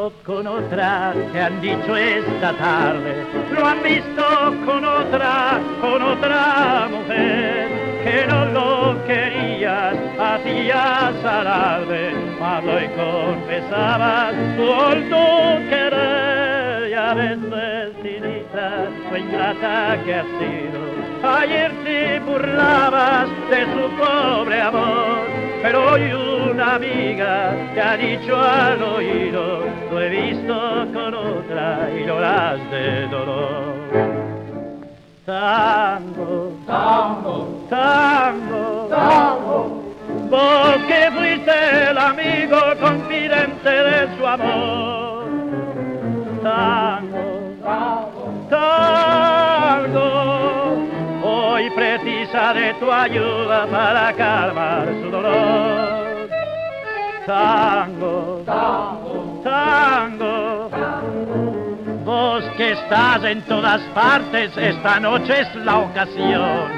visto con otra, te han dicho esta tarde, lo han visto con otra mujer, que no lo querías, hacías alarde, mas hoy confesabas por tu querer, y a veces cinita o ingrata que has sido. Ayer te burlabas de su pobre amor, pero hoy una amiga te ha dicho al oído, lo he visto con otra y lloras de dolor. Tango, tango, tango, tango, vos que fuiste el amigo confidente de su amor. Tango, tango, tango, hoy precisa de tu ayuda para calmar su dolor. Tango, tango, tango, vos que estás en todas partes, esta noche es la ocasión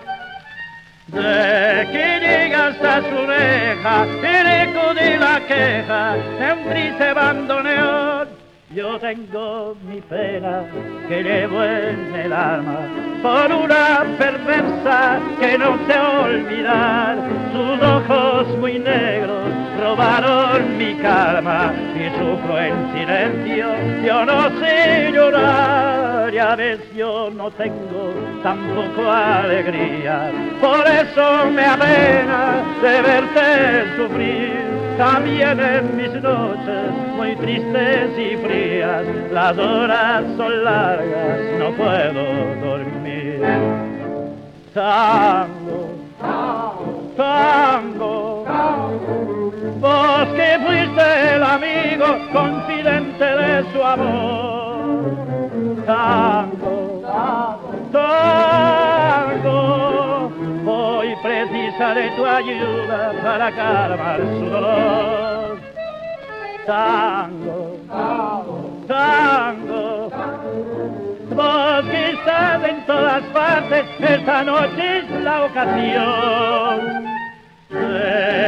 de que llega hasta su oreja el eco de la queja de un triste bandoneón. Yo tengo mi pena que llevo en el alma por una perversa que no sé olvidar. Sus ojos muy negros robaron mi calma y sufro en silencio. Yo no sé llorar y a veces yo no tengo tampoco alegría. Por eso me apena de verte sufrir. También en mis noches muy tristes y frías, las horas son largas, no puedo dormir. Tango, tango, tango, vos que fuiste el amigo confidente de su amor. Tango, tango, hoy precisa de tu ayuda para calmar su dolor. Tango, tango, vos que estás en todas partes, esta noche es la ocasión.